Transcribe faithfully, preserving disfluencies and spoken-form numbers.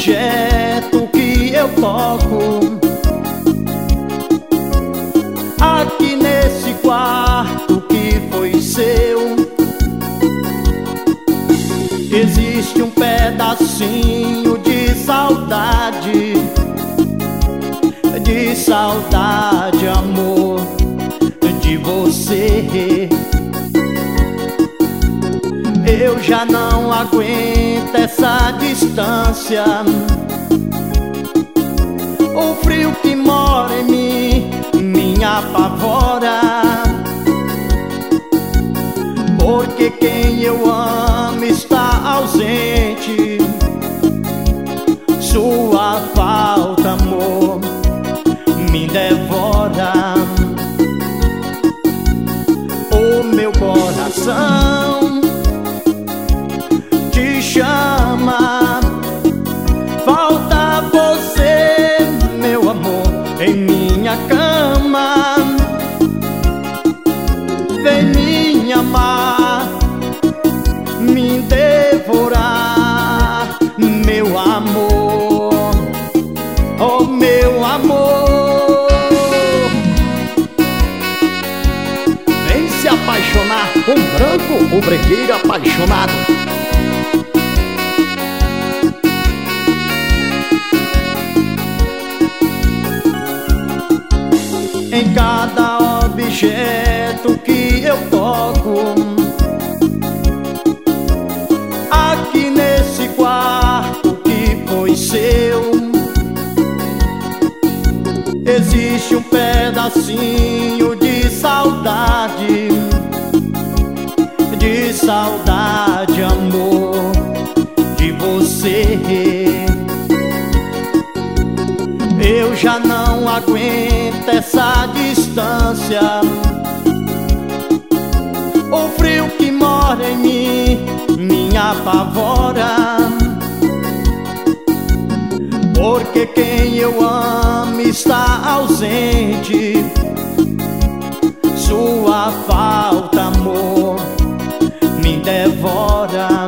objeto que eu toco aqui nesse quarto que foi seu, existe um pedacinho de saudade, de saudade, amor, de você. Eu já não aguento essa distância, o frio que mora em mim me apavora, porque quem eu amo está ausente. Sua falta, amor, me devora. O meu coração te chama, falta você, meu amor, em minha cama. Vem me amar, me devorar, meu amor, oh meu amor. Vem se apaixonar com branco, o bregueiro apaixonado. Em cada objeto que eu toco aqui nesse quarto que foi seu, existe um pedacinho de saudade, de saudade, amor, de você. Eu já não aguento essa distância, o frio que mora em mim me apavora, porque quem eu amo está ausente. Sua falta, amor, me devora.